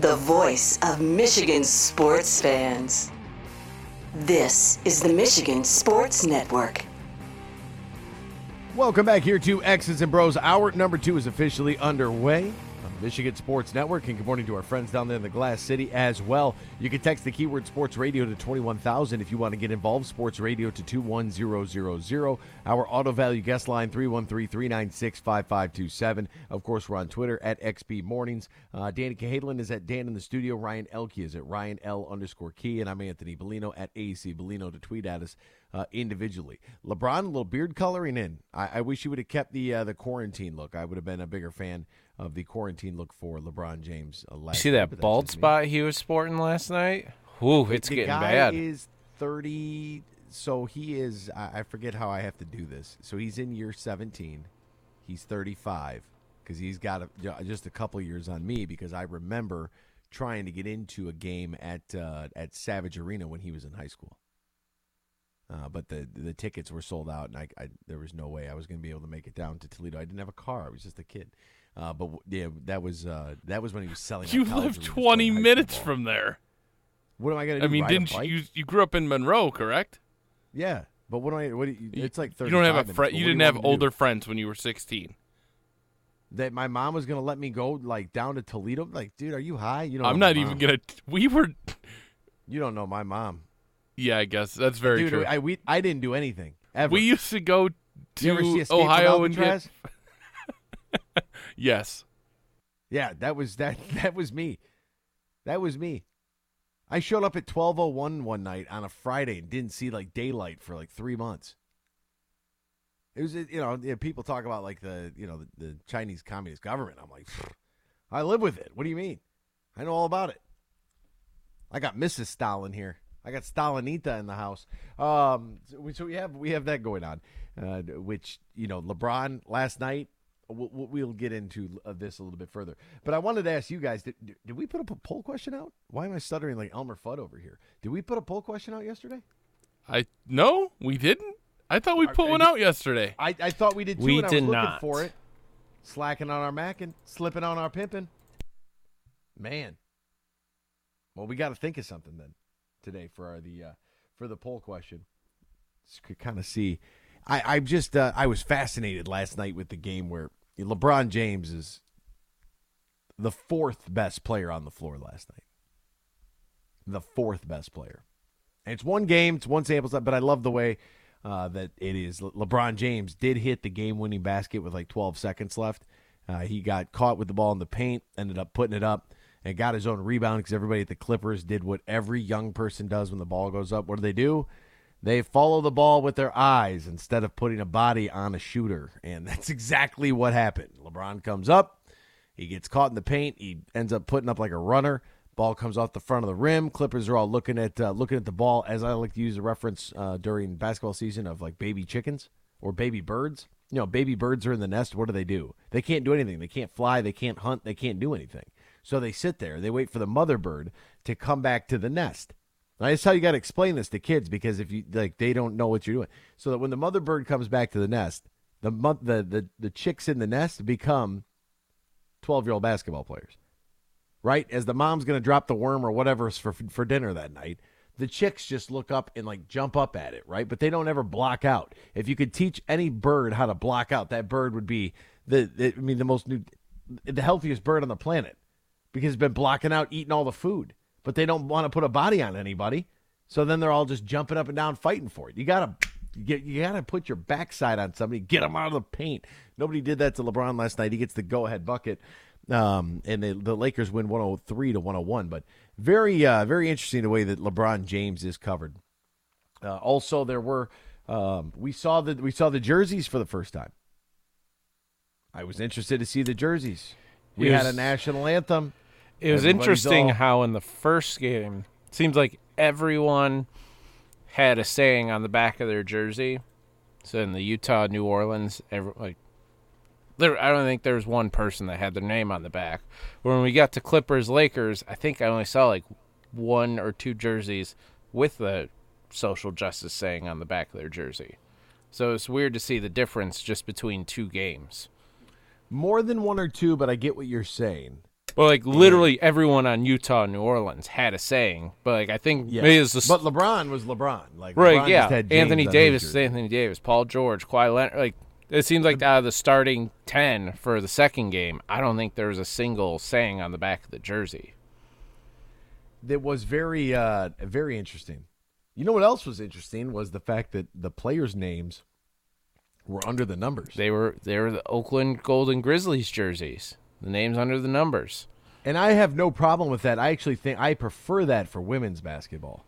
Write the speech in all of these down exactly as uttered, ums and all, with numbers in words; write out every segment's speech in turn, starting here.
the voice of Michigan sports fans. This is the Michigan Sports Network. Welcome back here to X's and Bros. Hour number two is officially underway on the Michigan Sports Network. And good morning to our friends down there in the Glass City as well. You can text the keyword sports radio to twenty-one thousand if you want to get involved. Sports radio to two one zero zero zero. Our auto value guest line three one three, three nine six, five five two seven. Of course, we're on Twitter at X B Mornings. Uh, Danny Cahalan is at Dan in the studio. Ryan Elke is at Ryan L underscore Key. And I'm Anthony Bellino at A C Bellino to tweet at us uh, individually. LeBron, a little beard coloring in. I, I wish he would have kept the uh, the quarantine look. I would have been a bigger fan of the quarantine look for LeBron James. Uh, last See that year, bald spot he was sporting last night? Ooh, it's the getting guy bad. Is thirty, so he is, I, I forget how I have to do this. So he's in year seventeen. He's thirty-five because he's got a, just a couple years on me because I remember trying to get into a game at uh, at Savage Arena when he was in high school. Uh, but the the tickets were sold out, and I, I there was no way I was going to be able to make it down to Toledo. I didn't have a car; I was just a kid. Uh, but yeah, that was uh, that was when he was selling. You live twenty minutes from there. What am I going to do? I mean, ride didn't you, you? You grew up in Monroe, correct? Yeah, but what do I? What do you, it's like thirty. You don't have a friend. You didn't have older friends when you were sixteen. That my mom was going to let me go like down to Toledo. Like, dude, are you high? You don't. I'm know not even gonna. We were. You don't know my mom. Yeah, I guess that's very dude, true. I we I didn't do anything ever. We used to go to you ever see Ohio and get. Yes. Yeah, that was that. That was me. That was me. I showed up at twelve oh one one night on a Friday and didn't see like daylight for like three months. It was, you know, people talk about like the, you know, the, the Chinese Communist government. I'm like, I live with it. What do you mean? I know all about it. I got Missus Stalin here. I got Stalinita in the house. Um, so, we, so we have we have that going on, uh, which, you know, LeBron last night. We'll, we'll get into this a little bit further. But I wanted to ask you guys, did, did we put a poll question out? Why am I stuttering like Elmer Fudd over here? Did we put a poll question out yesterday? I No, we didn't. I thought we put one out yesterday. I, I thought we did too, we and I did was looking not. for it. Slacking on our macking, slipping on our pimping. Man. Well, we got to think of something then today for our, the uh, for the poll question. Just could kind of see. I I just uh, I was fascinated last night with the game where LeBron James is the fourth best player on the floor last night. The fourth best player. And it's one game, it's one sample size, but I love the way uh, that it is. Le- LeBron James did hit the game-winning basket with like twelve seconds left. Uh, he got caught with the ball in the paint, ended up putting it up, and got his own rebound because everybody at the Clippers did what every young person does when the ball goes up. What do they do? They follow the ball with their eyes instead of putting a body on a shooter, and that's exactly what happened. LeBron comes up. He gets caught in the paint. He ends up putting up like a runner. Ball comes off the front of the rim. Clippers are all looking at uh, looking at the ball, as I like to use a reference uh, during basketball season of like baby chickens or baby birds. You know, baby birds are in the nest. What do they do? They can't do anything. They can't fly. They can't hunt. They can't do anything. So they sit there. They wait for the mother bird to come back to the nest. That's how you got to explain this to kids, because if you like, they don't know what you're doing. So that when the mother bird comes back to the nest, the the the, the chicks in the nest become twelve-year-old basketball players, right? As the mom's going to drop the worm or whatever for for dinner that night, the chicks just look up and like jump up at it, right? But they don't ever block out. If you could teach any bird how to block out, that bird would be the, the I mean the most new, the healthiest bird on the planet, because it's been blocking out, eating all the food. But they don't want to put a body on anybody, so then they're all just jumping up and down fighting for it. You gotta get, you gotta put your backside on somebody, get them out of the paint. Nobody did that to LeBron last night. He gets the go-ahead bucket, um, and the, the Lakers win one oh three to one oh one. But very, uh, very interesting the way that LeBron James is covered. Uh, also, there were um, we saw the we saw the jerseys for the first time. I was interested to see the jerseys. We was- had a national anthem. It was Everybody's interesting all- how in the first game, it seems like everyone had a saying on the back of their jersey. So in the Utah, New Orleans, every, like there, I don't think there was one person that had their name on the back. When we got to Clippers, Lakers, I think I only saw like one or two jerseys with the social justice saying on the back of their jersey. So it's weird to see the difference just between two games. More than one or two, but I get what you're saying. Well, like literally everyone on Utah and New Orleans had a saying, but like I think Yeah. maybe it's the But LeBron was LeBron. Like right, LeBron yeah. just had James Anthony on Davis his is jersey. Anthony Davis, Paul George, Kawhi Leonard. Like it seems like out of the starting ten for the second game, I don't think there was a single saying on the back of the jersey. That was very, uh, very interesting. You know what else was interesting was the fact that the players' names were under the numbers. They were they were the Oakland Golden Grizzlies jerseys. The names under the numbers. And I have no problem with that. I actually think I prefer that for women's basketball.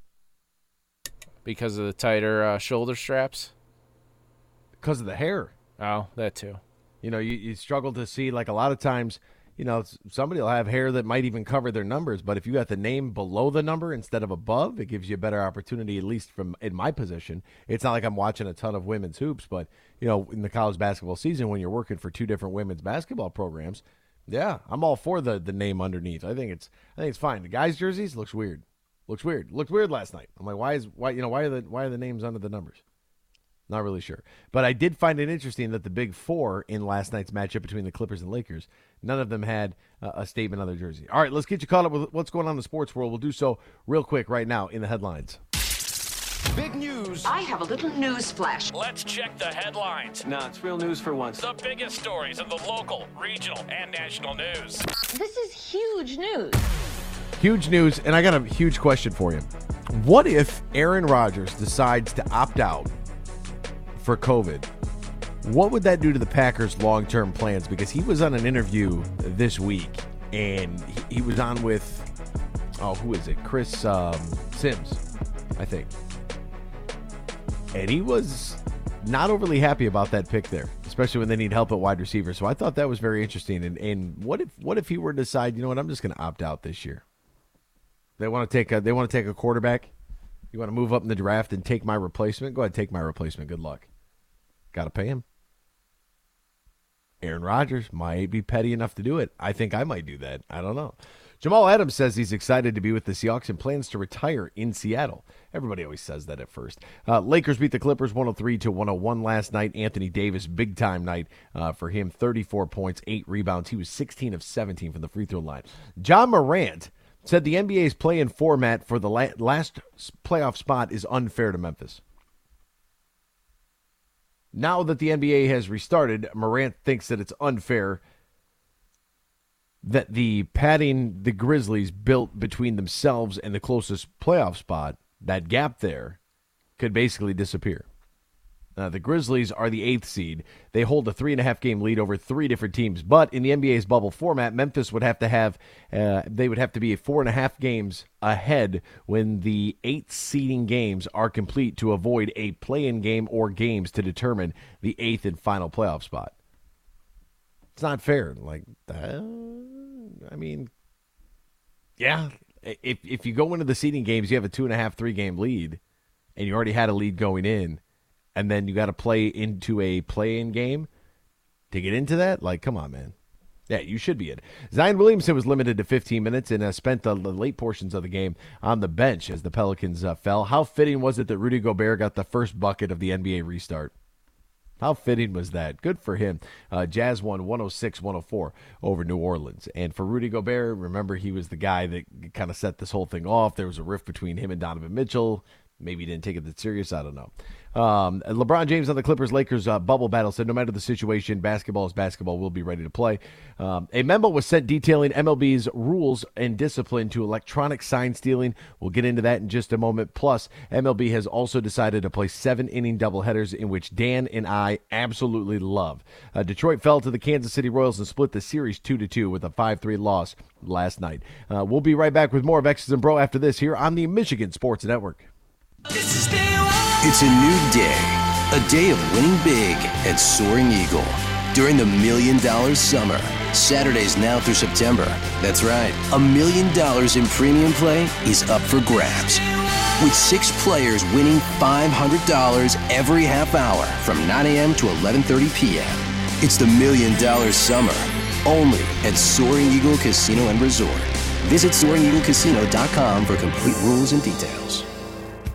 Because of the tighter uh, shoulder straps? Because of the hair. Oh, that too. You know, you, you struggle to see, like a lot of times, you know, somebody will have hair that might even cover their numbers, but if you got the name below the number instead of above, it gives you a better opportunity, at least from in my position. It's not like I'm watching a ton of women's hoops, but, you know, in the college basketball season, when you're working for two different women's basketball programs, yeah, I'm all for the the name underneath. I think it's I think it's fine. The guys' jerseys looks weird. Looks weird. Looked weird last night. I'm like, why is why you know why are the why are the names under the numbers? Not really sure. But I did find it interesting that the big four in last night's matchup between the Clippers and Lakers, none of them had uh, a statement on their jersey. All right, let's get you caught up with what's going on in the sports world. We'll do so real quick right now in the headlines. Big news. I have a little news flash. Let's check the headlines. No, it's real news for once. The biggest stories of the local, regional, and national news. This is huge news. Huge news, and I got a huge question for you. What if Aaron Rodgers decides to opt out for COVID? What would that do to the Packers' long-term plans? Because he was on an interview this week, and he, he was on with, oh, who is it? Chris um, Sims, I think. And he was not overly happy about that pick there, especially when they need help at wide receiver. So I thought that was very interesting. And, and what if what if he were to decide, you know what, I'm just going to opt out this year? They want to take a they want to take a quarterback. You want to move up in the draft and take my replacement? Go ahead, take my replacement. Good luck. Got to pay him. Aaron Rodgers might be petty enough to do it. I think I might do that. I don't know. Jamal Adams says he's excited to be with the Seahawks and plans to retire in Seattle. Everybody always says that at first. Uh, Lakers beat the Clippers one oh three to one oh one last night. Anthony Davis, big-time night uh, for him. thirty-four points, eight rebounds. He was sixteen of seventeen from the free throw line. John Morant said the N B A's play-in format for the la- last playoff spot is unfair to Memphis. Now that the N B A has restarted, Morant thinks that it's unfair that the padding the Grizzlies built between themselves and the closest playoff spot, that gap there, could basically disappear. Uh, the Grizzlies are the eighth seed. They hold a three and a half game lead over three different teams. But in the N B A's bubble format, Memphis would have to have uh, they would have to be four and a half games ahead when the eight seeding games are complete to avoid a play-in game or games to determine the eighth and final playoff spot. It's not fair. Like, uh, I mean, yeah. If if you go into the seeding games, you have a two and a half, three game lead, and you already had a lead going in. And then you got to play into a play-in game to get into that? Like, come on, man. Yeah, you should be in. Zion Williamson was limited to fifteen minutes and uh, spent the, the late portions of the game on the bench as the Pelicans uh, fell. How fitting was it that Rudy Gobert got the first bucket of the N B A restart? How fitting was that? Good for him. Uh, Jazz won one oh six one oh four over New Orleans. And for Rudy Gobert, remember, he was the guy that kind of set this whole thing off. There was a rift between him and Donovan Mitchell. Maybe he didn't take it that serious. I don't know. Um, LeBron James on the Clippers-Lakers uh, bubble battle said no matter the situation, basketball is basketball. We'll be ready to play. Um, a memo was sent detailing M L B's rules and discipline to electronic sign stealing. We'll get into that in just a moment. Plus, M L B has also decided to play seven-inning doubleheaders in which Dan and I absolutely love. Uh, Detroit fell to the Kansas City Royals and split the series two to two with a five three loss last night. Uh, we'll be right back with more of X's and Bro after this here on the Michigan Sports Network. It's a new day, a day of winning big at Soaring Eagle. During the Million Dollar Summer, Saturdays now through September. That's right, a million dollars in premium play is up for grabs. With six players winning five hundred dollars every half hour from nine a.m. to eleven thirty p.m. It's the Million Dollar Summer, only at Soaring Eagle Casino and Resort. Visit soaring eagle casino dot com for complete rules and details.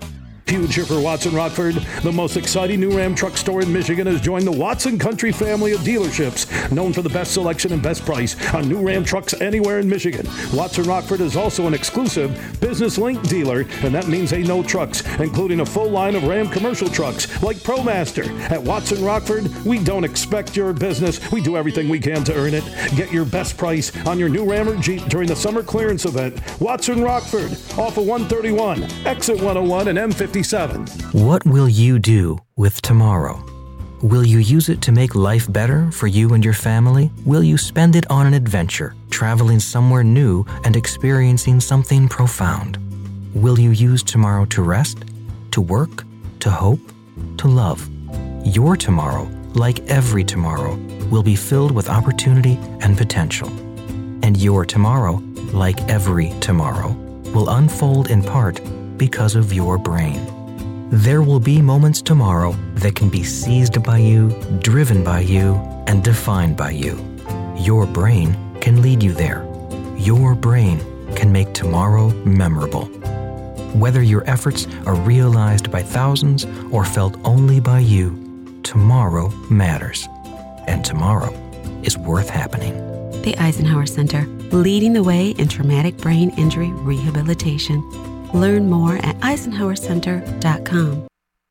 Future for Watson Rockford, the most exciting new Ram truck store in Michigan, has joined the Watson Country family of dealerships, known for the best selection and best price on new Ram trucks anywhere in Michigan. Watson Rockford is also an exclusive Business Link dealer, and that means they know trucks, including a full line of Ram commercial trucks like ProMaster. At Watson Rockford, we don't expect your business. We do everything we can to earn it. Get your best price on your new Ram or Jeep during the summer clearance event. Watson Rockford, off of one thirty-one, exit one oh one and M fifty-seven. What will you do with tomorrow? Will you use it to make life better for you and your family? Will you spend it on an adventure, traveling somewhere new and experiencing something profound? Will you use tomorrow to rest, to work, to hope, to love? Your tomorrow, like every tomorrow, will be filled with opportunity and potential. And your tomorrow, like every tomorrow, will unfold in part because of your brain. There will be moments tomorrow that can be seized by you, driven by you, and defined by you. Your brain can lead you there. Your brain can make tomorrow memorable. Whether your efforts are realized by thousands or felt only by you, tomorrow matters. And tomorrow is worth happening. The Eisenhower Center, leading the way in traumatic brain injury rehabilitation. Learn more at eisenhower center dot com.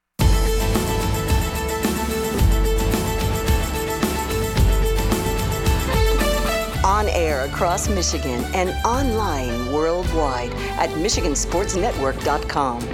On air across Michigan and online worldwide at michigan sports network dot com.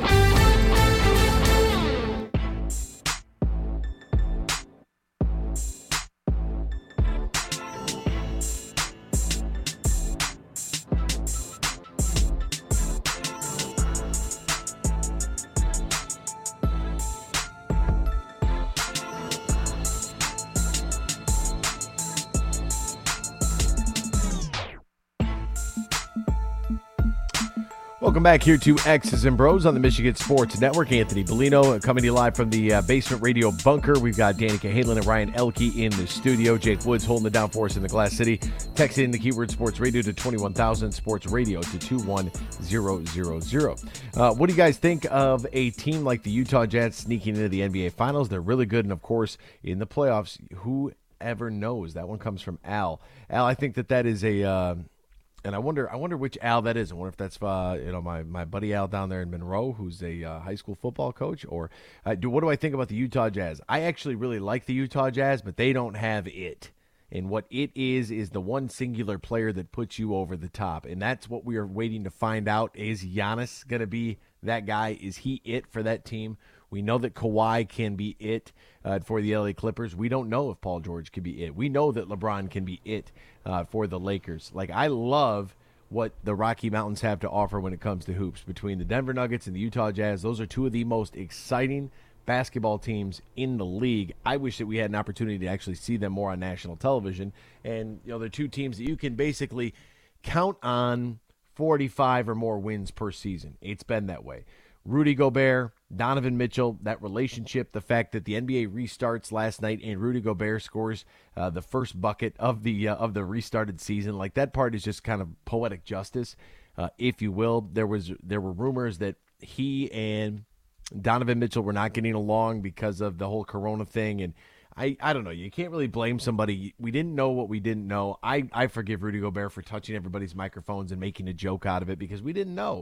Welcome back here to X's and Bros on the Michigan Sports Network. Anthony Bellino coming to you live from the uh, Basement Radio bunker. We've got Danica Halen and Ryan Elke in the studio. Jake Woods holding it down for us in the Glass City. Text in the keyword Sports Radio to twenty-one thousand, Sports Radio to two one zero zero zero. Uh, what do you guys think of a team like the Utah Jazz sneaking into the N B A Finals? They're really good, and of course, in the playoffs, who ever knows? That one comes from Al. Al, I think that that is a... Uh, And I wonder, I wonder which Al that is. I wonder if that's, uh, you know, my, my buddy Al down there in Monroe, who's a uh, high school football coach, or uh, do what do I think about the Utah Jazz? I actually really like the Utah Jazz, but they don't have it. And what it is is the one singular player that puts you over the top, and that's what we are waiting to find out. Is Giannis going to be that guy? Is he it for that team? We know that Kawhi can be it uh, for the L A Clippers. We don't know if Paul George can be it. We know that LeBron can be it uh, for the Lakers. Like, I love what the Rocky Mountains have to offer when it comes to hoops. Between the Denver Nuggets and the Utah Jazz, those are two of the most exciting basketball teams in the league. I wish that we had an opportunity to actually see them more on national television. And, you know, they're two teams that you can basically count on forty-five or more wins per season. It's been that way. Rudy Gobert, Donovan Mitchell, that relationship, the fact that the N B A restarts last night and Rudy Gobert scores uh, the first bucket of the uh, of the restarted season, like that part is just kind of poetic justice, uh, if you will. There was there were rumors that he and Donovan Mitchell were not getting along because of the whole Corona thing, and I, I don't know. You can't really blame somebody. We didn't know what we didn't know. I, I forgive Rudy Gobert for touching everybody's microphones and making a joke out of it because we didn't know.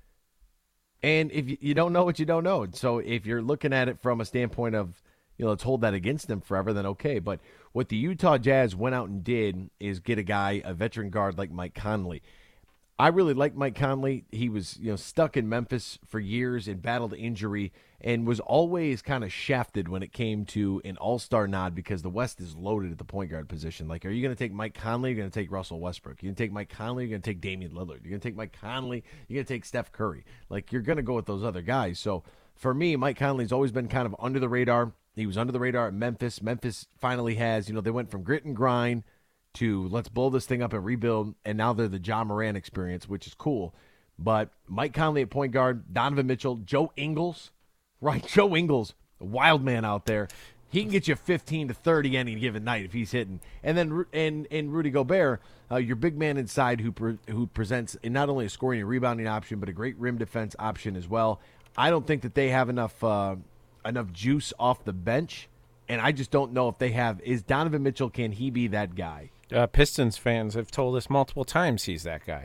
And if you, you don't know what you don't know. So if you're looking at it from a standpoint of, you know, let's hold that against them forever, then okay. But what the Utah Jazz went out and did is get a guy, a veteran guard like Mike Conley. I really like Mike Conley. He was, you know, stuck in Memphis for years and battled injury and was always kind of shafted when it came to an all-star nod because the West is loaded at the point guard position. Like, are you going to take Mike Conley? You're going to take Russell Westbrook. You're going to take Mike Conley? You're going to take Damian Lillard. You're going to take Mike Conley? You're going to take Steph Curry. Like, you're going to go with those other guys. So, for me, Mike Conley's always been kind of under the radar. He was under the radar at Memphis. Memphis finally has, you know, they went from grit and grind to let's blow this thing up and rebuild, and now they're the Ja Morant experience, which is cool. But Mike Conley at point guard, Donovan Mitchell, Joe Ingles, right? Joe Ingles, a wild man out there. He can get you fifteen to thirty any given night if he's hitting. And then and and Rudy Gobert, uh, your big man inside who pre- who presents not only a scoring and rebounding option, but a great rim defense option as well. I don't think that they have enough uh, enough juice off the bench, and I just don't know if they have. Is Donovan Mitchell, can he be that guy? Uh, Pistons fans have told us multiple times he's that guy.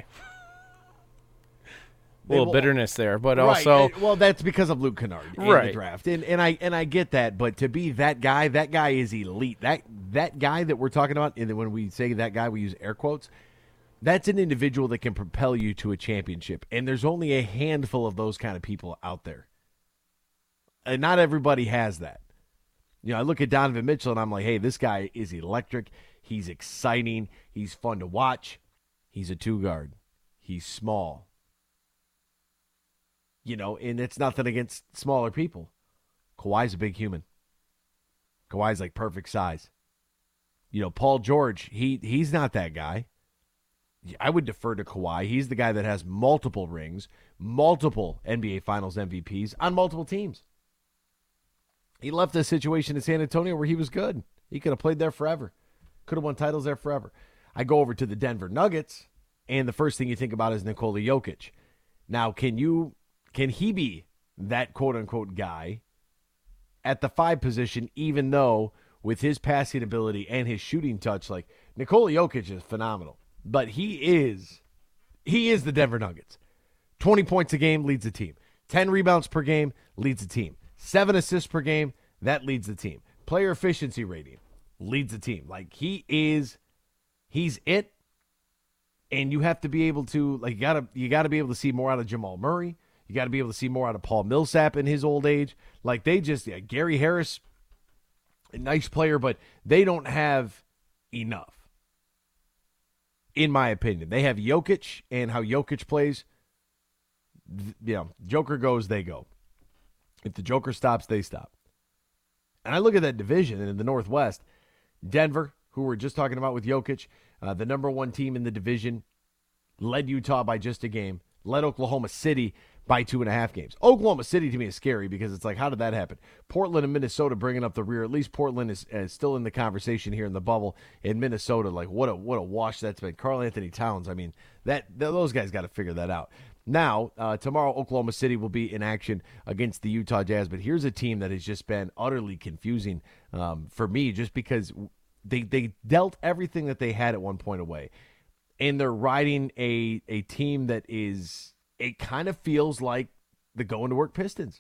A little will, bitterness there, but right. also well, that's because of Luke Kennard in right. the draft, and and I and I get that, but to be that guy, that guy is elite. That that guy that we're talking about, and when we say that guy, we use air quotes. That's an individual that can propel you to a championship, and there's only a handful of those kind of people out there, and not everybody has that. You know, I look at Donovan Mitchell, and I'm like, hey, this guy is electric. He's exciting. He's fun to watch. He's a two guard. He's small. You know, and it's nothing against smaller people. Kawhi's a big human. Kawhi's like perfect size. You know, Paul George, he he's not that guy. I would defer to Kawhi. He's the guy that has multiple rings, multiple N B A Finals M V Ps on multiple teams. He left a situation in San Antonio where he was good. He could have played there forever. Could have won titles there forever. I go over to the Denver Nuggets, and the first thing you think about is Nikola Jokic. Now, can you... Can he be that quote-unquote guy at the five position, even though with his passing ability and his shooting touch, like Nikola Jokic is phenomenal, but he is he is the Denver Nuggets. twenty points a game leads the team. ten rebounds per game leads the team. seven assists per game, that leads the team. Player efficiency rating leads the team. Like he is, he's it, and you have to be able to, like you gotta, you gotta be able to see more out of Jamal Murray. You got to be able to see more out of Paul Millsap in his old age. Like they just, yeah, Gary Harris, a nice player, but they don't have enough, in my opinion. They have Jokic, and how Jokic plays, you know, Joker goes, they go. If the Joker stops, they stop. And I look at that division in the Northwest, Denver, who we're just talking about with Jokic, uh, the number one team in the division, led Utah by just a game, led Oklahoma City by two and a half games. Oklahoma City to me is scary because it's like, how did that happen? Portland and Minnesota bringing up the rear. At least Portland is, is still in the conversation here in the bubble. In Minnesota, like what a what a wash that's been. Karl Anthony Towns. I mean, that those guys got to figure that out. Now, uh, tomorrow Oklahoma City will be in action against the Utah Jazz. But here's a team that has just been utterly confusing um, for me, just because they they dealt everything that they had at one point away, and they're riding a a team that is. It kind of feels like the going to work Pistons.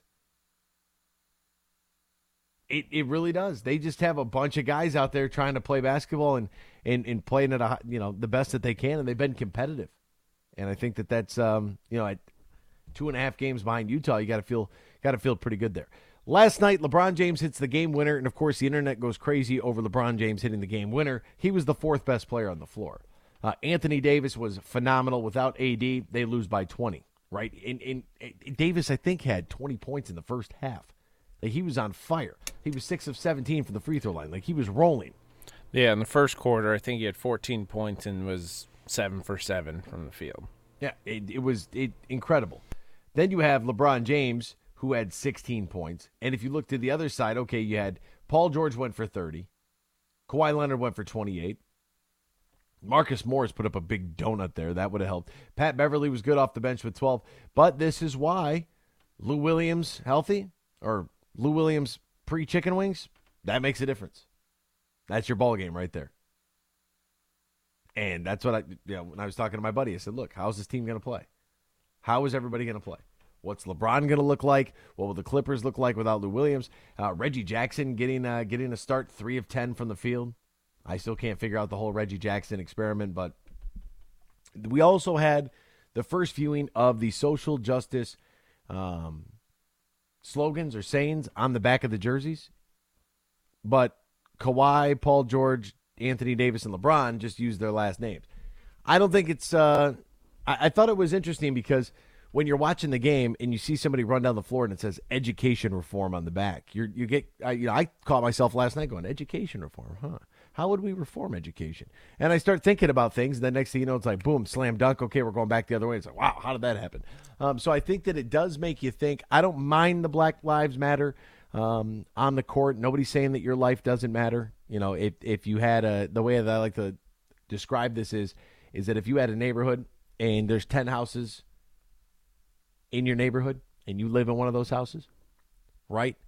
It it really does. They just have a bunch of guys out there trying to play basketball and, and, and playing at a, you know, the best that they can, and they've been competitive. And I think that that's um you know at two and a half games behind Utah, you got to feel got to feel pretty good there. Last night, LeBron James hits the game winner, and of course the internet goes crazy over LeBron James hitting the game winner. He was the fourth best player on the floor. Uh, Anthony Davis was phenomenal. Without A D, they lose by twenty, right? In, in, in Davis, I think, had twenty points in the first half. Like, he was on fire. He was six of seventeen from the free throw line. Like, he was rolling. Yeah, in the first quarter, I think he had fourteen points and was seven for seven from the field. Yeah, it, it was it, incredible. Then you have LeBron James, who had sixteen points. And if you look to the other side, okay, you had Paul George went for thirty. Kawhi Leonard went for twenty-eight. Marcus Morris put up a big donut there. That would have helped. Pat Beverly was good off the bench with twelve. But this is why Lou Williams healthy, or Lou Williams pre-chicken wings, that makes a difference. That's your ball game right there. And that's what I, you know, when I was talking to my buddy, I said, look, how's this team going to play? How is everybody going to play? What's LeBron going to look like? What will the Clippers look like without Lou Williams? Uh, Reggie Jackson getting uh, getting a start, three of ten from the field. I still can't figure out the whole Reggie Jackson experiment, but we also had the first viewing of the social justice um, slogans or sayings on the back of the jerseys. But Kawhi, Paul George, Anthony Davis, and LeBron just used their last names. I don't think it's uh, – I, I thought it was interesting because when you're watching the game and you see somebody run down the floor and it says education reform on the back, you're, you get – you know, I caught myself last night going, education reform, huh? How would we reform education? And I start thinking about things, and then next thing you know, it's like, boom, slam dunk. Okay, we're going back the other way. It's like, wow, how did that happen? Um, so I think that it does make you think. I don't mind the Black Lives Matter um, on the court. Nobody's saying that your life doesn't matter. You know, if if you had a, the way that I like to describe this is, is that if you had a neighborhood and there's ten houses in your neighborhood and you live in one of those houses, right?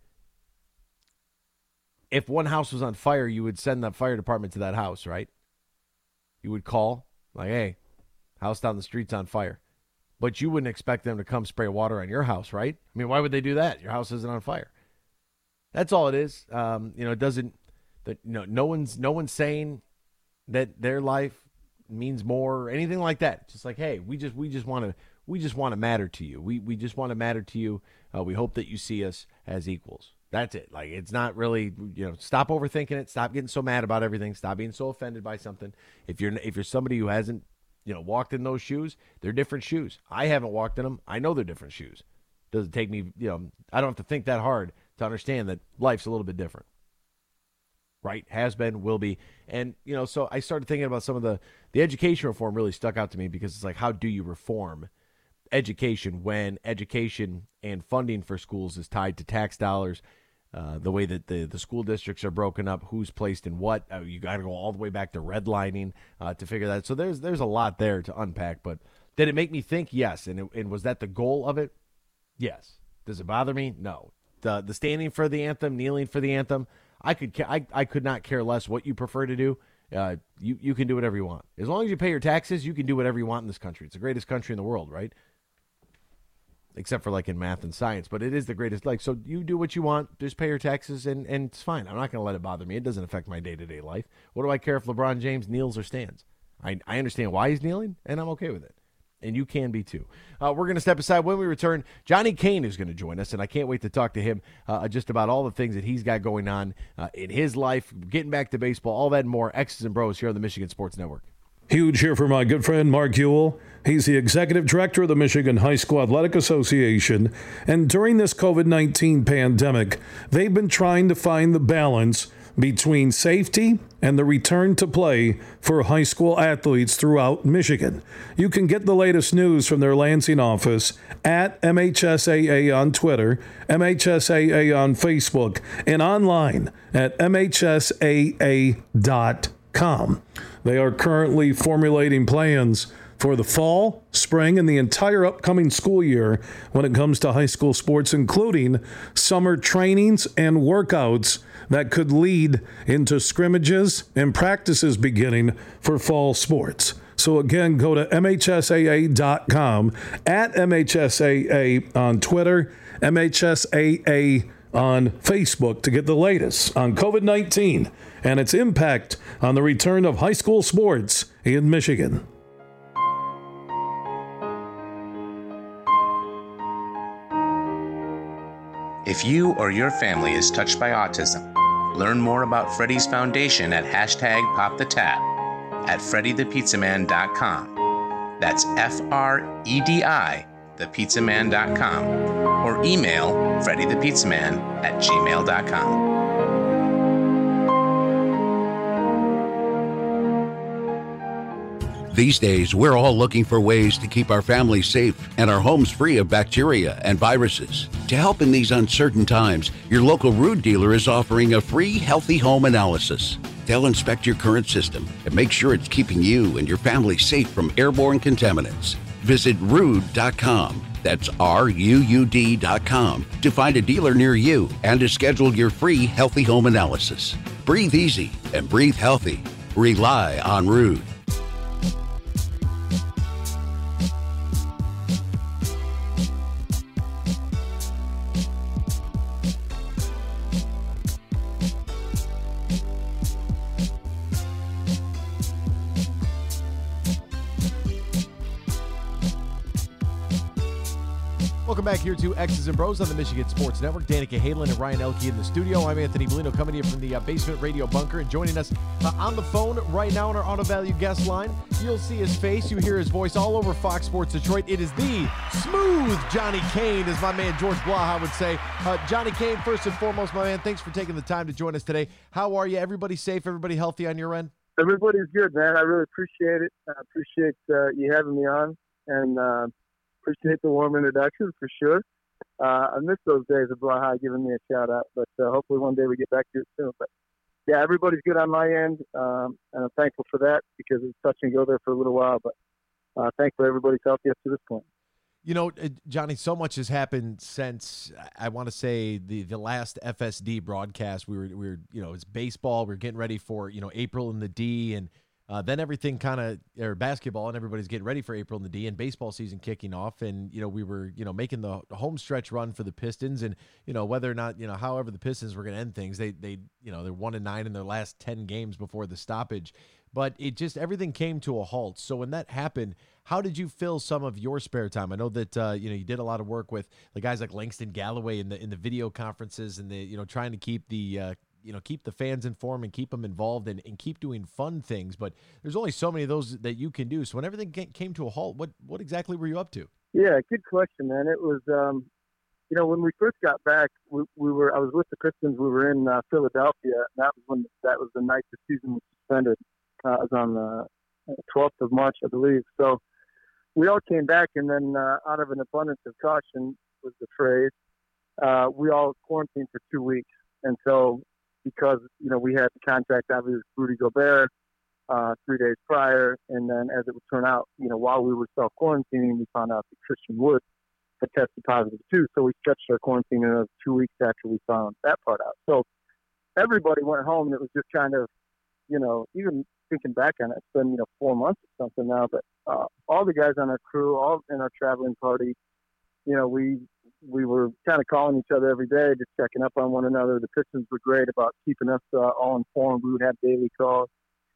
If one house was on fire, you would send the fire department to that house, right? You would call, like, hey, house down the street's on fire. But you wouldn't expect them to come spray water on your house, right? I mean, why would they do that? Your house isn't on fire. That's all it is. Um, you know, it doesn't, that, you know, no one's, no one's saying that their life means more or anything like that. It's just like, hey, we just, we just want to, we just want to matter to you. We, we just want to matter to you. Uh, we hope that you see us as equals. That's it. Like, it's not really, you know, stop overthinking it. Stop getting so mad about everything. Stop being so offended by something. If you're, if you're somebody who hasn't, you know, walked in those shoes, they're different shoes. I haven't walked in them. I know they're different shoes. Doesn't take me, you know, I don't have to think that hard to understand that life's a little bit different. Right? Has been, will be. And, you know, so I started thinking about some of the, the education reform really stuck out to me because it's like, how do you reform education when education and funding for schools is tied to tax dollars? Uh, the way that the, the school districts are broken up, who's placed in what, uh, you got to go all the way back to redlining uh, to figure that. So there's there's a lot there to unpack. But did it make me think? Yes. And it, and was that the goal of it? Yes. Does it bother me? No. The the standing for the anthem, kneeling for the anthem, I could ca- I I could not care less what you prefer to do. Uh, you you can do whatever you want as long as you pay your taxes. You can do whatever you want in this country. It's the greatest country in the world, right? Except for like in math and science, but it is the greatest. Like, so you do what you want, just pay your taxes, and, and it's fine. I'm not going to let it bother me. It doesn't affect my day-to-day life. What do I care if LeBron James kneels or stands? I, I understand why he's kneeling, and I'm okay with it. And you can be too. Uh, we're going to step aside. When we return, Johnny Kane is going to join us, and I can't wait to talk to him uh, just about all the things that he's got going on uh, in his life, getting back to baseball, all that and more. X's and Bros here on the Michigan Sports Network. Huge here for my good friend Mark Ewell. He's the executive director of the Michigan High School Athletic Association. And during this covid nineteen pandemic, they've been trying to find the balance between safety and the return to play for high school athletes throughout Michigan. You can get the latest news from their Lansing office at M H S A A on Twitter, M H S A A on Facebook, and online at M H S A A dot com. They are currently formulating plans for the fall, spring, and the entire upcoming school year when it comes to high school sports, including summer trainings and workouts that could lead into scrimmages and practices beginning for fall sports. So again, go to M H S A A dot com, at M H S A A on Twitter, M H S A A on Facebook to get the latest on covid nineteen and its impact on the return of high school sports in Michigan. If you or your family is touched by autism, learn more about Freddy's Foundation at hashtag Pop the Tab at Freddy the Pizza Man dot com. That's F R E D I, the pizza man dot com, or email Freddy the Pizza Man at gmail dot com. These days, we're all looking for ways to keep our families safe and our homes free of bacteria and viruses. To help in these uncertain times, your local Ruud dealer is offering a free Healthy Home Analysis. They'll inspect your current system and make sure it's keeping you and your family safe from airborne contaminants. Visit Ruud dot com, that's R U U D dot com, to find a dealer near you and to schedule your free Healthy Home Analysis. Breathe easy and breathe healthy. Rely on Ruud. Welcome back here to X's and Bros on the Michigan Sports Network. Danica Halen and Ryan Elke in the studio. I'm Anthony Bellino coming to you from the uh, Basement Radio Bunker, and joining us uh, on the phone right now on our Auto Value guest line. You'll see his face. You hear his voice all over Fox Sports Detroit. It is the smooth Johnny Kane, as my man George Blaha would say. Uh, Johnny Kane, first and foremost, my man, thanks for taking the time to join us today. How are you? Everybody safe? Everybody healthy on your end? Everybody's good, man. I really appreciate it. I appreciate uh, you having me on, and uh, appreciate the warm introduction for sure. Uh, I miss those days of Blaha giving me a shout out, but uh, hopefully one day we get back to it soon. But yeah, everybody's good on my end, um, and I'm thankful for that because it's touch and go there for a little while. But uh, thankfully everybody's healthy up to this point. You know, uh, Johnny, so much has happened since I want to say the, the last F S D broadcast. We were we were you know it's baseball. We are getting ready for you know April in the D, and uh, then everything kind of or basketball, and everybody's getting ready for April in the D, and baseball season kicking off. And you know we were you know making the home stretch run for the Pistons, and you know whether or not you know however the Pistons were going to end things, they they you know they're one and nine in their last ten games before the stoppage. But it just everything came to a halt. So when that happened, how did you fill some of your spare time? I know that uh, you know you did a lot of work with the guys like Langston Galloway in the in the video conferences and the you know trying to keep the uh, you know keep the fans informed and keep them involved and, and keep doing fun things. But there's only so many of those that you can do. So when everything came to a halt, what what exactly were you up to? Yeah, good question, man. It was um, you know when we first got back, we, we were I was with the Pistons. We were in uh, Philadelphia, and that was when that was the night the season was suspended. Uh, it was on the twelfth of March, I believe. So we all came back, and then uh, out of an abundance of caution was the phrase, uh, we all quarantined for two weeks. And so because, you know, we had the contact, obviously, with Rudy Gobert uh, three days prior, and then as it would turn out, you know, while we were self-quarantining, we found out that Christian Wood had tested positive too. So we stretched our quarantine another two weeks after we found that part out. So everybody went home, and it was just kind of, you know, even thinking back on it, it's been, you know, four months or something now, but uh, all the guys on our crew, all in our traveling party, you know, we we were kind of calling each other every day, just checking up on one another. The Pistons were great about keeping us uh, all informed. We would have daily calls.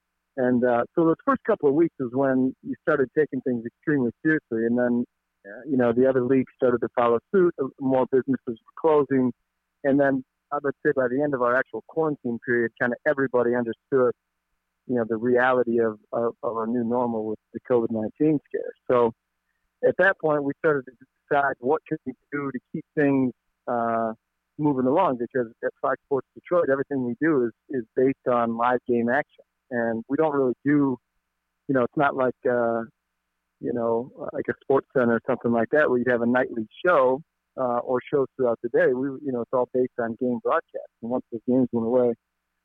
And uh, so the first couple of weeks is when you started taking things extremely seriously. And then, uh, you know, the other leagues started to follow suit. More businesses were closing. And then I would say by the end of our actual quarantine period, kind of everybody understood, you know, the reality of, of, of our new normal with the COVID nineteen scare. So at that point, we started to decide what could we do to keep things uh, moving along, because at Fox Sports Detroit, everything we do is, is based on live game action. And we don't really do, you know, it's not like, uh, you know, like a sports center or something like that where you'd have a nightly show uh, or shows throughout the day. We, you know, it's all based on game broadcasts. And once the games went away,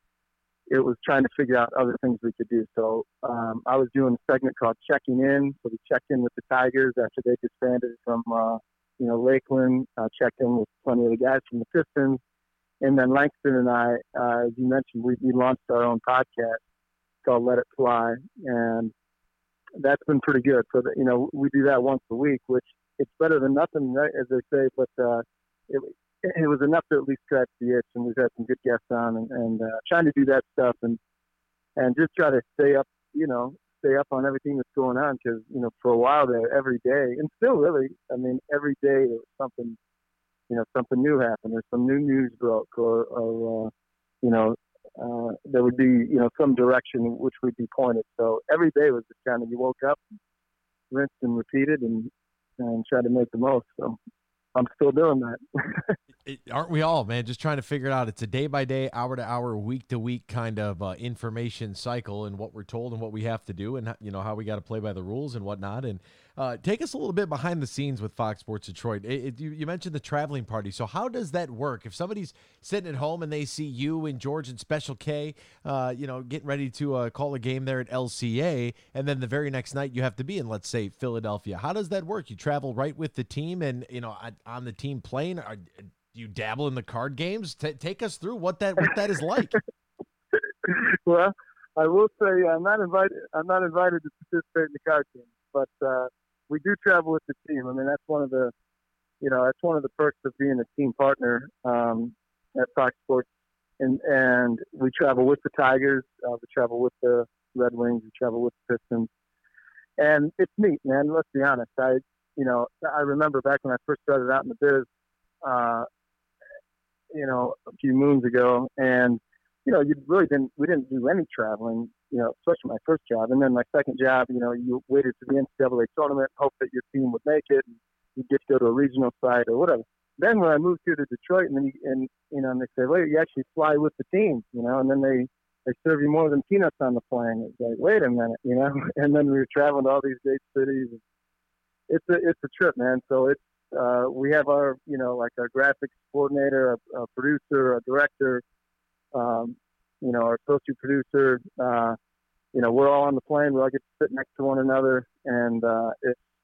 it was trying to figure out other things we could do. So um, I was doing a segment called Checking In. So we checked in with the Tigers after they disbanded from, uh, you know, Lakeland, uh, checked in with plenty of the guys from the Pistons. And then Langston and I, uh, as you mentioned, we, we launched our own podcast called Let It Fly. And that's been pretty good. So, that, you know, we do that once a week, which it's better than nothing, right, as they say, but uh, it it was enough to at least scratch the itch, and we've had some good guests on, and, and uh, trying to do that stuff and and just try to stay up, you know, stay up on everything that's going on, because, you know, for a while there, every day, and still really, I mean, every day there was something, you know, something new happened, or some new news broke, or, or uh, you know, uh, there would be, you know, some direction which would be pointed. So every day was just kind of, you woke up, rinsed and repeated, and and tried to make the most. So I'm still doing that. It, aren't we all, man? Just trying to figure it out. It's a day-by-day, hour-to-hour, week-to-week kind of uh, information cycle, and what we're told and what we have to do, and, you know, how we got to play by the rules and whatnot. And uh, take us a little bit behind the scenes with Fox Sports Detroit. It, it, you, you mentioned the traveling party. So how does that work? If somebody's sitting at home and they see you and George and Special K, uh, you know, getting ready to uh, call a game there at L C A, and then the very next night you have to be in, let's say, Philadelphia. How does that work? You travel right with the team and, you know, on the team plane? Are, you dabble in the card games? T- take us through what that what that is like. Well, I will say I'm not invited. I'm not invited to participate in the card games, but uh, we do travel with the team. I mean, that's one of the, you know, that's one of the perks of being a team partner um, at Fox Sports. And and we travel with the Tigers. Uh, we travel with the Red Wings. We travel with the Pistons. And it's neat, man. Let's be honest. I, you know, I remember back when I first started out in the biz. Uh, you know, a few moons ago, and, you know, you really didn't, we didn't do any traveling, you know, especially my first job. And then my second job, you know, you waited for the N C double A tournament, hope that your team would make it, and you get to go to a regional site or whatever. Then when I moved here to Detroit, and then, you, and, you know, and they say, wait, you actually fly with the team, you know, and then they, they serve you more than peanuts on the plane. It's like, wait a minute, you know, and then we were traveling to all these great cities. It's a, it's a trip, man. So it's, Uh, we have our, you know, like our graphics coordinator, our, our producer, our director, um, you know, our associate producer. Uh, you know, we're all on the plane. We all get to sit next to one another, and uh, it's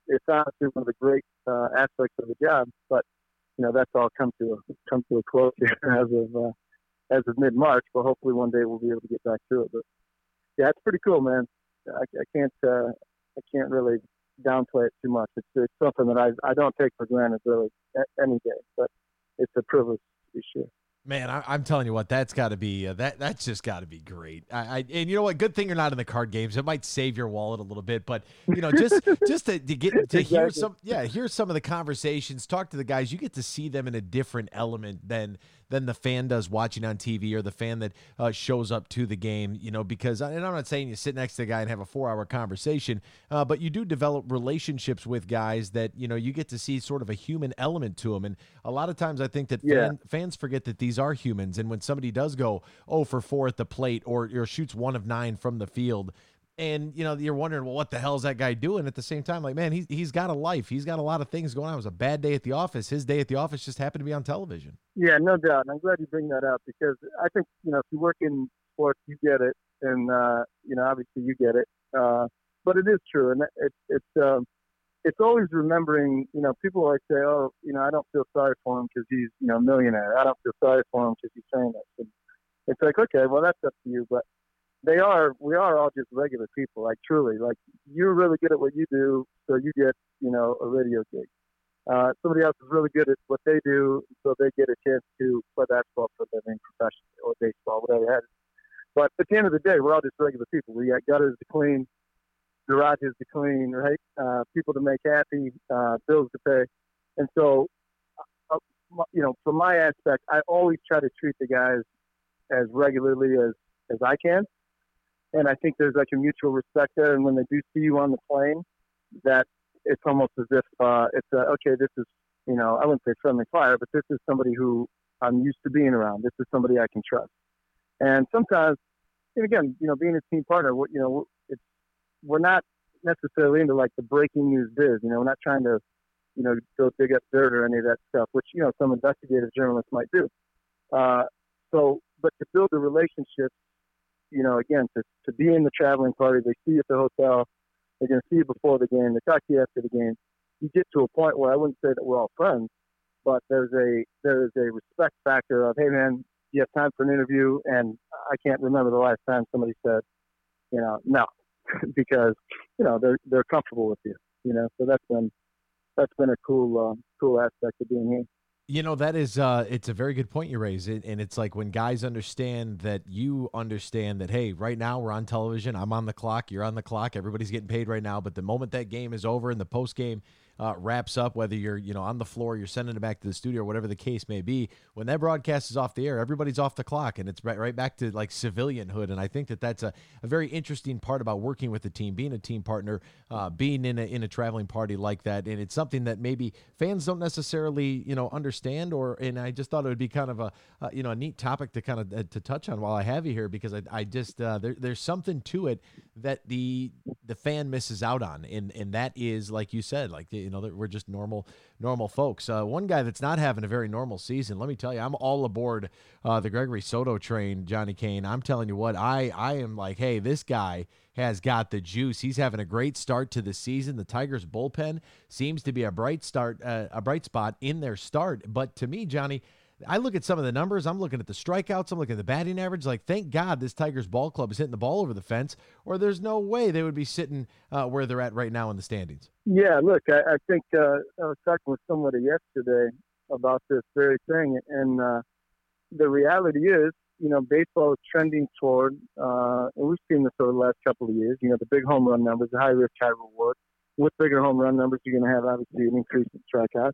it's honestly one of the great uh, aspects of the job. But you know, that's all come to a come to a close here as of uh, as of mid March. But hopefully one day we'll be able to get back to it. But yeah, it's pretty cool, man. I, I can't uh, I can't really downplay it too much. It's it's something that I I don't take for granted really any day. But it's a privilege to be sure. Man, I, I'm telling you what, that's got to be uh, that. That's just got to be great. I, I and you know what? Good thing you're not in the card games. It might save your wallet a little bit, but you know, just just to, to get to exactly. hear some, yeah, hear some of the conversations, talk to the guys. You get to see them in a different element than than the fan does watching on T V or the fan that uh, shows up to the game. You know, because and I'm not saying you sit next to the guy and have a four hour conversation, uh, but you do develop relationships with guys that you know you get to see sort of a human element to them. And a lot of times, I think that yeah. fan, fans forget that these are humans, and when somebody does go oh for four at the plate or, or shoots one of nine from the field, and you know you're wondering, well, what the hell is that guy doing? At the same time, like, man, he's he's got a life. He's got a lot of things going on. It was a bad day at the office. His day at the office just happened to be on television. Yeah, no doubt. And I'm glad you bring that up because I think you know if you work in sports, you get it, and uh, you know obviously you get it. Uh, but it is true, and it's it's um, it's always remembering. You know, people always say, oh, you know, I don't feel sorry for him because he's you know a millionaire. I don't feel sorry for him because he's famous. And it's like, okay, well that's up to you, but they are, we are all just regular people, like truly, like you're really good at what you do, so you get, you know, a radio gig. Uh, somebody else is really good at what they do, so they get a chance to play basketball for a living professionally or baseball, whatever it is. But at the end of the day, we're all just regular people. We got gutters to clean, garages to clean, right? Uh, people to make happy, uh, bills to pay. And so, uh, you know, from my aspect, I always try to treat the guys as regularly as, as I can. And I think there's like a mutual respect there. And when they do see you on the plane, that it's almost as if uh, it's a, okay, this is, you know, I wouldn't say friendly fire, but this is somebody who I'm used to being around. This is somebody I can trust. And sometimes, and again, you know, being a team partner, you know, it's, we're not necessarily into like the breaking news biz. You know, we're not trying to, you know, go dig up dirt or any of that stuff, which, you know, some investigative journalists might do. Uh, so, but to build a relationship, you know, again, to, to be in the traveling party, they see you at the hotel, they're going to see you before the game, they talk to you after the game. You get to a point where I wouldn't say that we're all friends, but there's a there's a respect factor of, hey, man, you have time for an interview? And I can't remember the last time somebody said, you know, no, because, you know, they're they're comfortable with you, you know. So that's been that's been a cool uh, cool aspect of being here. You know, that is, uh, it's a very good point you raise. It, and it's like when guys understand that you understand that, hey, right now we're on television, I'm on the clock, you're on the clock, everybody's getting paid right now. But the moment that game is over and the post game uh, wraps up, whether you're, you know, on the floor, you're sending it back to the studio or whatever the case may be, when that broadcast is off the air, everybody's off the clock and it's right, right back to like civilianhood. And I think that that's a, a very interesting part about working with the team, being a team partner, uh, being in a, in a traveling party like that. And it's something that maybe fans don't necessarily, you know, understand, or, and I just thought it would be kind of a, uh, you know, a neat topic to kind of uh, to touch on while I have you here, because I, I just, uh, there, there's something to it that the, the fan misses out on. And, and that is, like you said, like, you know, we're just normal, normal folks. Uh, one guy that's not having a very normal season, let me tell you, I'm all aboard uh, the Gregory Soto train, Johnny Kane. I'm telling you what, I, I am like, hey, this guy has got the juice. He's having a great start to the season. The Tigers bullpen seems to be a bright start, uh, a bright spot in their start. But to me, Johnny, I look at some of the numbers. I'm looking at the strikeouts. I'm looking at the batting average. Like, thank God this Tigers ball club is hitting the ball over the fence, or there's no way they would be sitting uh, where they're at right now in the standings. Yeah, look, I, I think uh, I was talking with somebody yesterday about this very thing, and uh, the reality is, you know, baseball is trending toward, uh, and we've seen this over the last couple of years, you know, the big home run numbers, the high risk, high reward. With bigger home run numbers, you're going to have, obviously, an increase in strikeouts.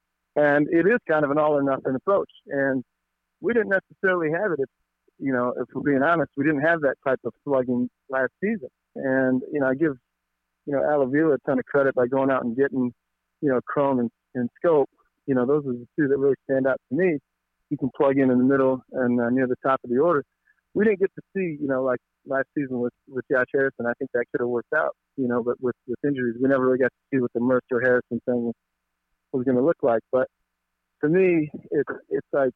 And it is kind of an all-or-nothing approach. And we didn't necessarily have it, if, you know, if we're being honest, we didn't have that type of slugging last season. And, you know, I give, you know, Al Avila a ton of credit by going out and getting, you know, Chrome and, and Scope. You know, those are the two that really stand out to me. You can plug in in the middle and uh, near the top of the order. We didn't get to see, you know, like last season with, with Josh Harrison. I think that could have worked out, you know, but with, with injuries, we never really got to see what the Mercer-Harrison thing was, was going to look like. But for me, it's, it's like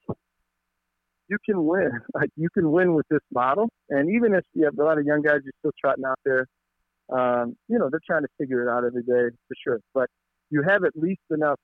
you can win. Like, you can win with this model. And even if you have a lot of young guys, you're still trotting out there, Um, you know, they're trying to figure it out every day for sure. But you have at least enough.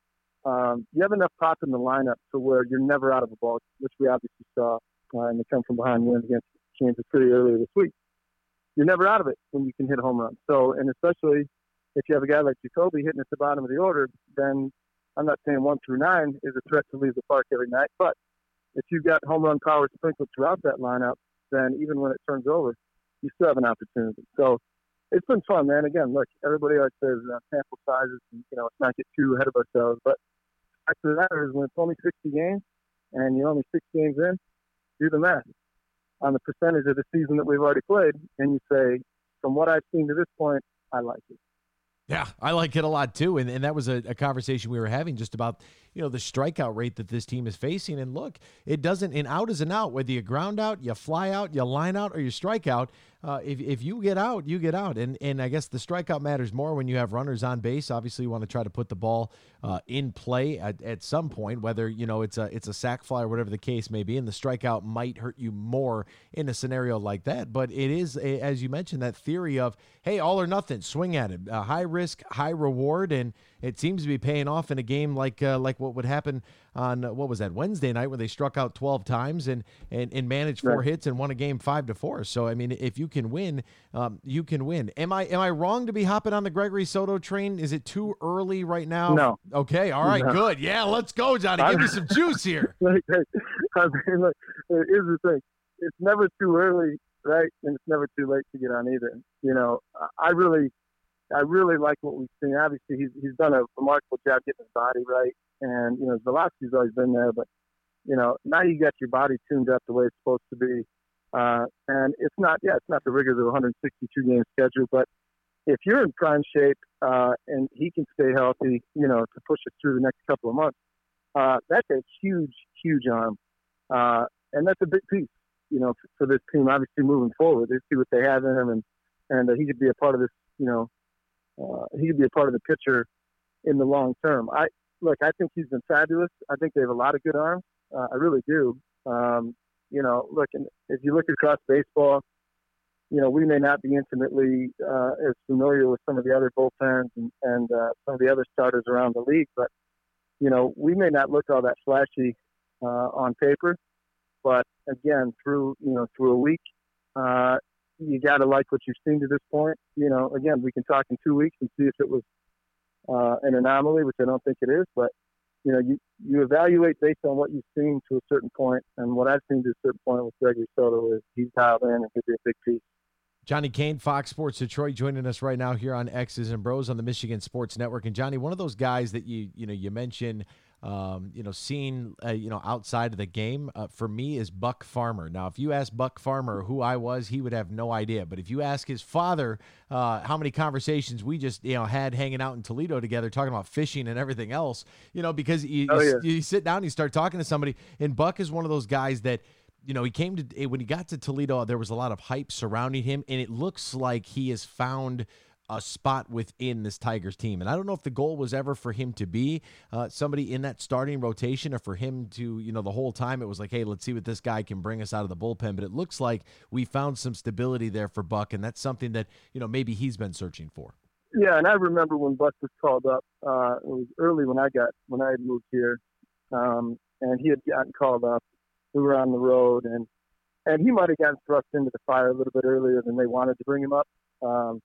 Um, you have enough pop in the lineup to where you're never out of a ball, which we obviously saw uh, in the come from behind win against Kansas City earlier this week. You're never out of it when you can hit a home run. So, and especially if you have a guy like Jacoby hitting at the bottom of the order, then I'm not saying one through nine is a threat to leave the park every night, but if you've got home run power sprinkled throughout that lineup, then even when it turns over, you still have an opportunity. So it's been fun, man. Again, look, everybody always says uh, sample sizes, and, you know, let's not get too ahead of ourselves, but the fact of the matter is when it's only sixty games and you're only six games in, do the math on the percentage of the season that we've already played, and you say, from what I've seen to this point, I like it. Yeah, I like it a lot too, and and that was a, a conversation we were having just about, you know, the strikeout rate that this team is facing. And look, it doesn't, an out is an out, whether you ground out, you fly out, you line out, or you strike out. Uh, if if you get out, you get out, and and I guess the strikeout matters more when you have runners on base. Obviously, you want to try to put the ball uh, in play at, at some point, whether you know it's a it's a sac fly or whatever the case may be, and the strikeout might hurt you more in a scenario like that. But it is, a, as you mentioned, that theory of, hey, all or nothing, swing at it, uh, high risk, high reward, and it seems to be paying off in a game like uh, like what would happen on uh, what was that Wednesday night, where they struck out twelve times and and, and managed four right. hits and won a game five to four. So I mean, if you can win, um, you can win. Am I am I wrong to be hopping on the Gregory Soto train? Is it too early right now? No. Okay. All right. No. Good. Yeah. Let's go, Johnny. Give me some juice here. Like, I mean, look, here's the thing: it's never too early, right? And it's never too late to get on either. You know, I really, I really like what we've seen. Obviously, he's he's done a remarkable job getting his body right, and you know, his velocity's always been there. But you know, now you got your body tuned up the way it's supposed to be, uh, and it's not, yeah, it's not the rigors of a one hundred sixty-two game schedule. But if you're in prime shape uh, and he can stay healthy, you know, to push us through the next couple of months, uh, that's a huge, huge arm, uh, and that's a big piece, you know, for, for this team. Obviously, moving forward, they see what they have in him, and and uh, he could be a part of this, you know. Uh, he could be a part of the picture in the long term. I look, I think he's been fabulous. I think they have a lot of good arms. Uh, I really do. Um, you know, look, and if you look across baseball, you know, we may not be intimately uh, as familiar with some of the other bullpens and, and uh, some of the other starters around the league, but you know, we may not look all that flashy uh, on paper, but again, through you know, through a week. Uh, You got to like what you've seen to this point. You know, again, we can talk in two weeks and see if it was uh, an anomaly, which I don't think it is. But, you know, you, you evaluate based on what you've seen to a certain point. And what I've seen to a certain point with Gregory Soto is he's dialed in and could be a big piece. Johnny Kane, Fox Sports Detroit, joining us right now here on X's and Bros on the Michigan Sports Network. And Johnny, one of those guys that you you know you mentioned, um, you know, seeing uh, you know outside of the game uh, for me is Buck Farmer. Now, if you ask Buck Farmer who I was, he would have no idea. But if you ask his father uh, how many conversations we just you know had hanging out in Toledo together, talking about fishing and everything else, you know, because you, oh, you, yeah. you sit down and you start talking to somebody, and Buck is one of those guys that. You know, he came to, when he got to Toledo, there was a lot of hype surrounding him, and it looks like he has found a spot within this Tigers team. And I don't know if the goal was ever for him to be uh, somebody in that starting rotation, or for him to, you know, the whole time it was like, hey, let's see what this guy can bring us out of the bullpen. But it looks like we found some stability there for Buck, and that's something that, you know, maybe he's been searching for. Yeah, and I remember when Buck was called up, uh, it was early when I got, when I had moved here, um, and he had gotten called up. We were on the road, and, and he might have gotten thrust into the fire a little bit earlier than they wanted to bring him up. Um,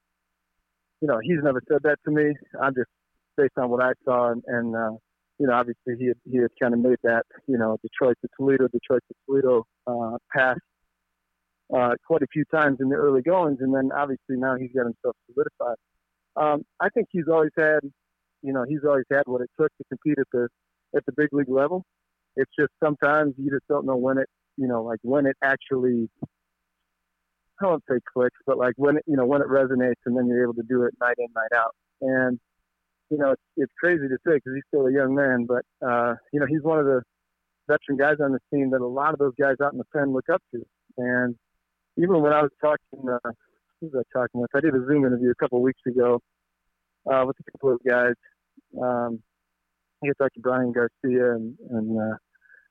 you know, he's never said that to me. I'm just based on what I saw, and, and uh, you know, obviously he had, he had kind of made that, you know, Detroit to Toledo, Detroit to Toledo uh, pass uh, quite a few times in the early goings, and then obviously now he's got himself solidified. Um, I think he's always had, you know, he's always had what it took to compete at the at the big league level. It's just sometimes you just don't know when it, you know, like when it actually, I won't say clicks, but like when it, you know, when it resonates, and then you're able to do it night in, night out. And, you know, it's, it's crazy to say because he's still a young man, but, uh, you know, he's one of the veteran guys on the team that a lot of those guys out in the pen look up to. And even when I was talking, uh, who was I talking with? I did a Zoom interview a couple of weeks ago uh, with a couple of guys. Um, I talked to Brian Garcia and, and uh,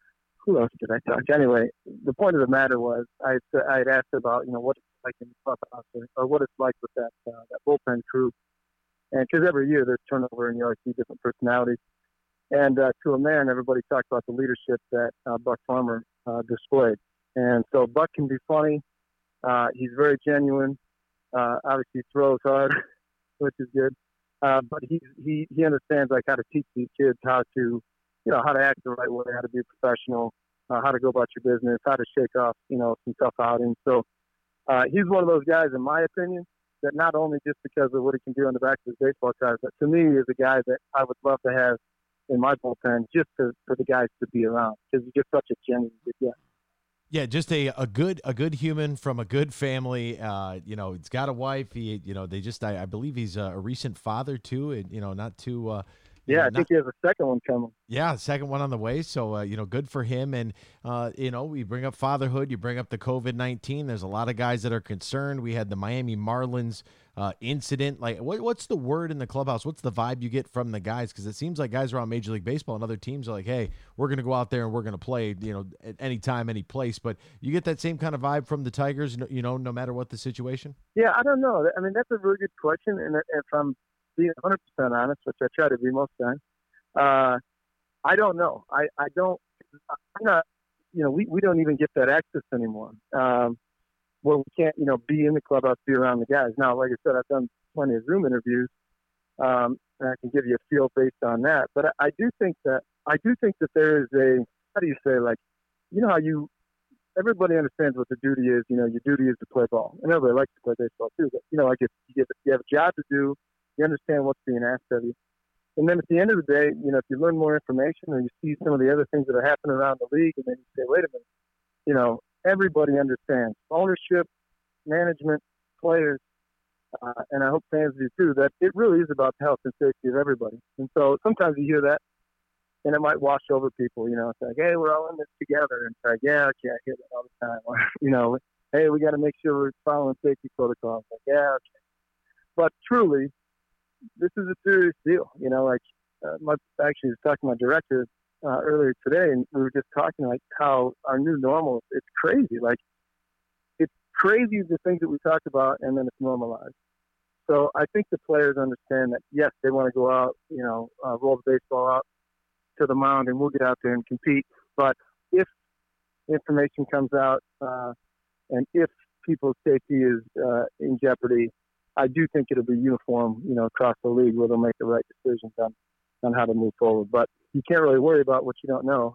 who else did I talk to? Anyway, the point of the matter was I I had asked about, you know, what it's like in the clubhouse or, or what it's like with that uh, that bullpen crew. And because every year there's turnover and you always see different personalities. And uh, to a man, everybody talked about the leadership that uh, Buck Farmer uh, displayed. And so Buck can be funny. Uh, he's very genuine. Uh, obviously throws hard, which is good. Uh, but he, he he understands like how to teach these kids how to, you know, how to act the right way, how to be professional, uh, how to go about your business, how to shake off, you know, some tough outings. So uh, he's one of those guys, in my opinion, that not only just because of what he can do on the back of his baseball card, but to me is a guy that I would love to have in my bullpen just to, for the guys to be around because he's just such a genuine good guy. Yeah, just a, a good a good human from a good family. Uh, you know, he's got a wife. He, you know, they just I, I believe he's a, a recent father too. And you know, not too. Uh, yeah, know, I think not, he has a second one coming. Yeah, second one on the way. So uh, you know, good for him. And uh, you know, we bring up fatherhood. You bring up the COVID nineteen. There's a lot of guys that are concerned. We had the Miami Marlins uh, incident. Like, what, what's the word in the clubhouse? What's the vibe you get from the guys? Because it seems like guys around Major League Baseball and other teams are like, hey, we're going to go out there and we're going to play, you know, at any time, any place. But you get that same kind of vibe from the Tigers, you know, no matter what the situation? Yeah, I don't know. I mean, that's a really good question. And if I'm being one hundred percent honest, which I try to be most times, uh, I don't know. I, I don't, I'm not, you know, we, we don't even get that access anymore. Um, where we can't, you know, be in the clubhouse, be around the guys. Now, like I said, I've done plenty of Zoom interviews, um, and I can give you a feel based on that. But I, I do think that I do think that there is a, how do you say, like, you know how you, everybody understands what the duty is. You know, your duty is to play ball, and everybody likes to play baseball too. But you know, like if you, get, you have a job to do, you understand what's being asked of you. And then at the end of the day, you know, if you learn more information or you see some of the other things that are happening around the league, and then you say, wait a minute, you know, everybody understands ownership, management, players, uh, and I hope fans do too, that it really is about the health and safety of everybody. And so sometimes you hear that and it might wash over people, you know, it's like, hey, we're all in this together. And it's like, yeah, okay, I hear that all the time. you know, hey, we got to make sure we're following safety protocols. Like, yeah, okay. But truly, this is a serious deal. You know, like, uh, my, actually, I was talking to my director Uh, earlier today, and we were just talking like how our new normal, it's crazy. Like, it's crazy the things that we talk about, and then it's normalized. So I think the players understand that, yes, they want to go out, you know, uh, roll the baseball out to the mound, and we'll get out there and compete. But if information comes out uh, and if people's safety is uh, in jeopardy, I do think it'll be uniform, you know, across the league where they'll make the right decisions on, on how to move forward. But you can't really worry about what you don't know.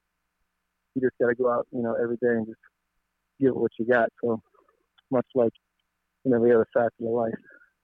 You just got to go out, you know, every day and just give it what you got. So much like in every other facet of life.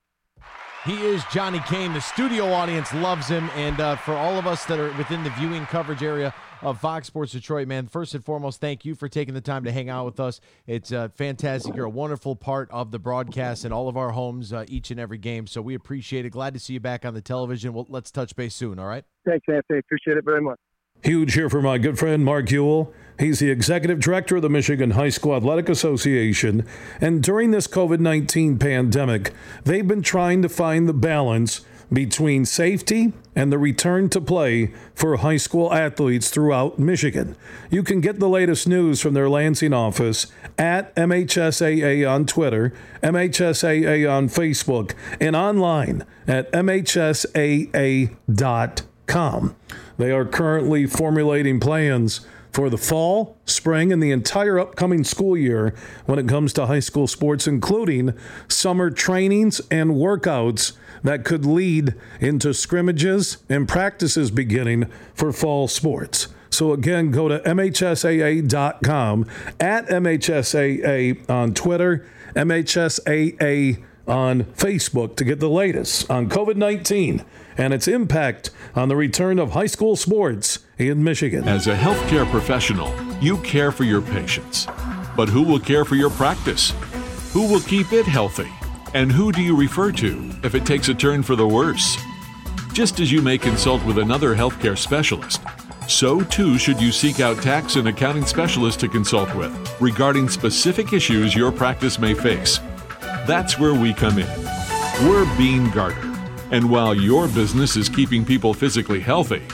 He is Johnny Kane. The studio audience loves him. And uh, for all of us that are within the viewing coverage area of Fox Sports Detroit, man, first and foremost, thank you for taking the time to hang out with us. It's uh, fantastic. You're a wonderful part of the broadcast in all of our homes uh, each and every game. So we appreciate it. Glad to see you back on the television. Well, let's touch base soon, all right? Thanks, Anthony. Appreciate it very much. Huge here for my good friend Mark Ewell. He's the executive director of the Michigan High School Athletic Association. And during this COVID nineteen pandemic, they've been trying to find the balance between safety and the return to play for high school athletes throughout Michigan. You can get the latest news from their Lansing office at M H S A A on Twitter, M H S A A on Facebook, and online at M H S A A dot com. They are currently formulating plans for the fall, spring, and the entire upcoming school year when it comes to high school sports, including summer trainings and workouts that could lead into scrimmages and practices beginning for fall sports. So again, go to M H S A A dot com, at M H S A A on Twitter, M H S A A on Facebook to get the latest on COVID nineteen and its impact on the return of high school sports in Michigan. As a healthcare professional, you care for your patients. But who will care for your practice? Who will keep it healthy? And who do you refer to if it takes a turn for the worse? Just as you may consult with another healthcare specialist, so too should you seek out tax and accounting specialists to consult with regarding specific issues your practice may face. That's where we come in. We're Bean Garter. And while your business is keeping people physically healthy,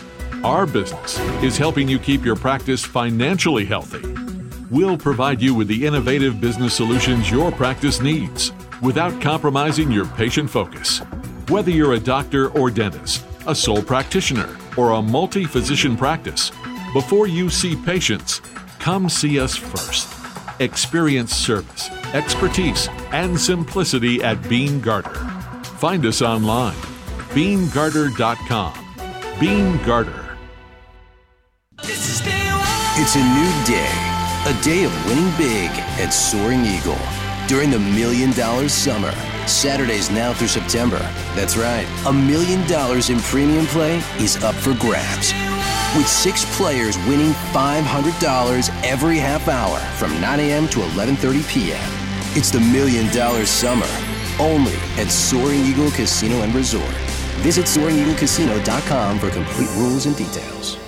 Our business is helping you keep your practice financially healthy. We'll provide you with the innovative business solutions your practice needs without compromising your patient focus. Whether you're a doctor or dentist, a sole practitioner, or a multi-physician practice, before you see patients, come see us first. Experience service, expertise, and simplicity at Bean Garter. Find us online, bean garter dot com. Bean Garter. It's a new day, a day of winning big at Soaring Eagle. During the Million Dollar Summer, Saturdays now through September. That's right, a million dollars in premium play is up for grabs. With six players winning five hundred dollars every half hour from nine a.m. to eleven thirty p.m. It's the Million Dollar Summer, only at Soaring Eagle Casino and Resort. Visit soaring eagle casino dot com for complete rules and details.